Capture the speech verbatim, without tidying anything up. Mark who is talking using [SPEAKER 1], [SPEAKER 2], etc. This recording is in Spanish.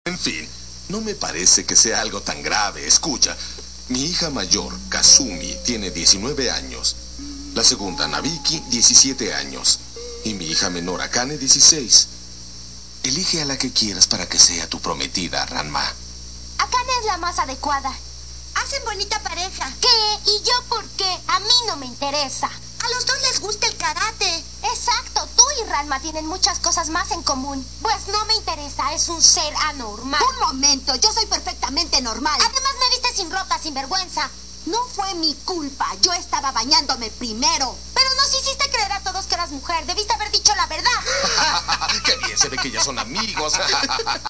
[SPEAKER 1] En fin, no me parece que sea algo tan grave. Escucha, mi hija mayor, Kazumi, tiene diecinueve años. La segunda, Nabiki, diecisiete años. Y mi hija menor, Akane, dieciséis. Elige a la que quieras para que sea tu prometida, Ranma.
[SPEAKER 2] Akane es la más adecuada.
[SPEAKER 3] Hacen bonita pareja.
[SPEAKER 2] ¿Qué? ¿Y yo por qué? A mí no me interesa.
[SPEAKER 3] A los dos les gusta el karate.
[SPEAKER 2] Exacto, tú y Ranma tienen muchas cosas más en común. Pues no me interesa, es un ser anormal.
[SPEAKER 3] Un momento, yo soy perfectamente normal.
[SPEAKER 2] Además me viste sin ropa, sin vergüenza.
[SPEAKER 3] No fue mi culpa, yo estaba bañándome primero.
[SPEAKER 2] Pero nos hiciste creer a todos que eras mujer, debiste haber dicho la verdad.
[SPEAKER 1] ¡Qué bien! Se ve que ya son amigos.